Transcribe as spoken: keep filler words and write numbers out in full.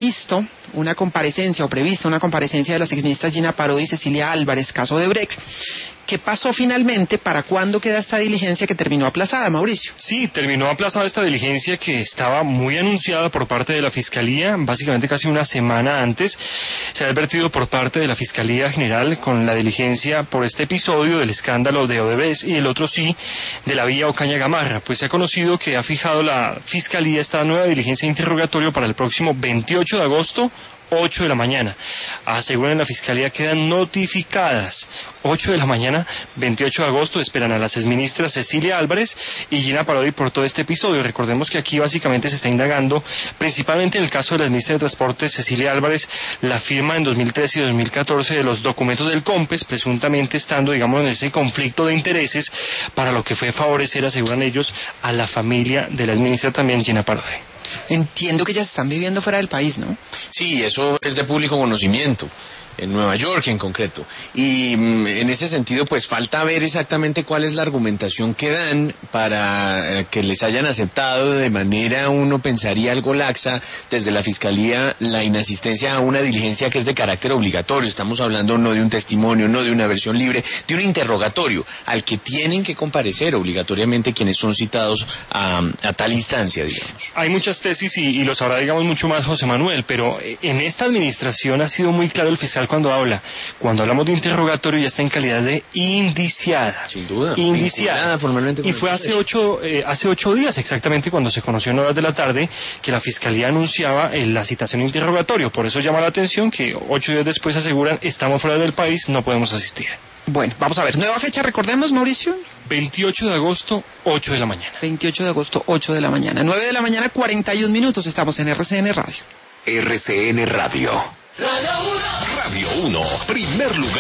visto una comparecencia o prevista una comparecencia de las exministras Gina Parodi y Cecilia Álvarez, caso de Brecht. ¿Qué pasó finalmente? ¿Para cuándo queda esta diligencia que terminó aplazada, Mauricio? Sí, terminó aplazada esta diligencia que estaba muy anunciada por parte de la Fiscalía, básicamente casi una semana antes. Se ha advertido por parte de la Fiscalía General con la diligencia por este episodio del escándalo de Odebrecht y el otro sí de la vía Ocaña Gamarra. Pues se ha conocido que ha fijado la Fiscalía esta nueva diligencia de interrogatorio para el próximo veintiocho de agosto, ocho de la mañana. Aseguran en la Fiscalía quedan notificadas ocho de la mañana, veintiocho de agosto. Esperan a las exministras Cecilia Álvarez y Gina Parodi por todo este episodio. Recordemos que aquí básicamente se está indagando, principalmente en el caso de la ministra de Transportes Cecilia Álvarez, la firma en dos mil trece y dos mil catorce de los documentos del COMPES, presuntamente estando, digamos, en ese conflicto de intereses para lo que fue favorecer, aseguran ellos, a la familia de la exministra también Gina Parodi. Entiendo que ya se están viviendo fuera del país, ¿no? Sí, eso es de público conocimiento, en Nueva York en concreto. Y mm, en ese sentido, pues falta ver exactamente cuál es la argumentación que dan para eh, que les hayan aceptado de manera, uno pensaría, algo laxa desde la Fiscalía, la inasistencia a una diligencia que es de carácter obligatorio. Estamos hablando no de un testimonio, no de una versión libre, de un interrogatorio al que tienen que comparecer obligatoriamente quienes son citados a, a tal instancia, digamos. Hay muchas tesis y, y lo sabrá, digamos, mucho más José Manuel, pero en esta administración ha sido muy claro el fiscal cuando habla. Cuando hablamos de interrogatorio ya está en calidad de indiciada. Sin duda. Indiciada. Formalmente y fue hace ocho, eh, hace ocho días exactamente cuando se conoció en horas de la tarde que la Fiscalía anunciaba eh, la citación interrogatorio. Por eso llama la atención que ocho días después aseguran estamos fuera del país, no podemos asistir. Bueno, vamos a ver. Nueva fecha, recordemos, Mauricio. veintiocho de agosto, ocho de la mañana. veintiocho de agosto, ocho de la mañana. nueve de la mañana, cuarenta y un minutos. Estamos en R C N Radio. R C N Radio. Radio uno. Radio uno, primer lugar.